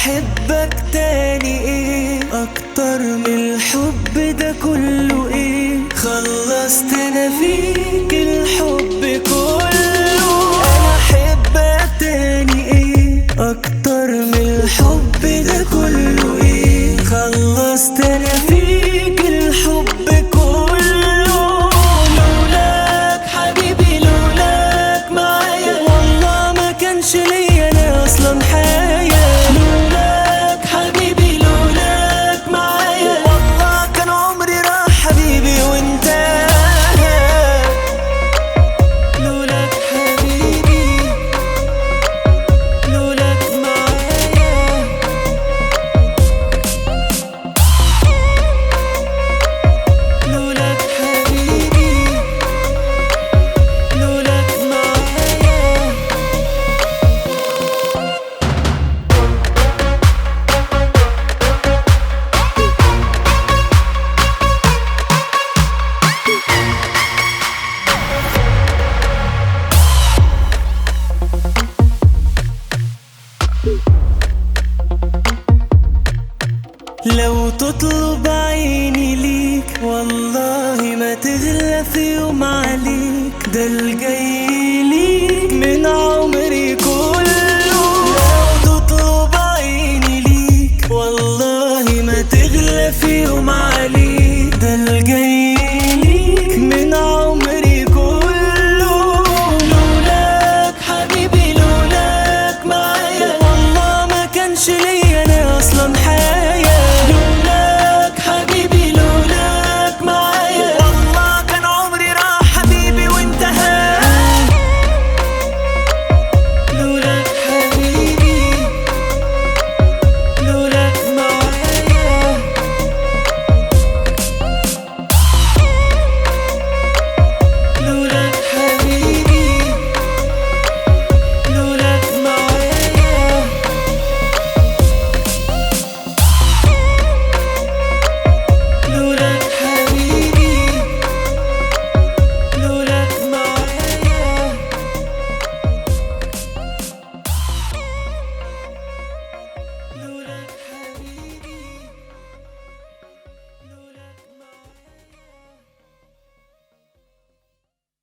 احبك تاني ايه اكتر من الحب ده كله؟ ايه خلصت انا فيك الحب كله. انا احبك تاني ايه اكتر من الحب ده كله؟ ايه خلصت انا فيك الحب كله. لولاك حبيبي لولاك معايا والله ما كانش ليا انا اصلا حياة. لولاك حبيبي لولاك معايا والله كان عمري راح حبيبي وانت. لولاك حبيبي لولاك معايا. لولاك حبيبي لولاك معايا. لو تطلب عيني ليك والله ما تغلى في يوم عليك. ده الجاي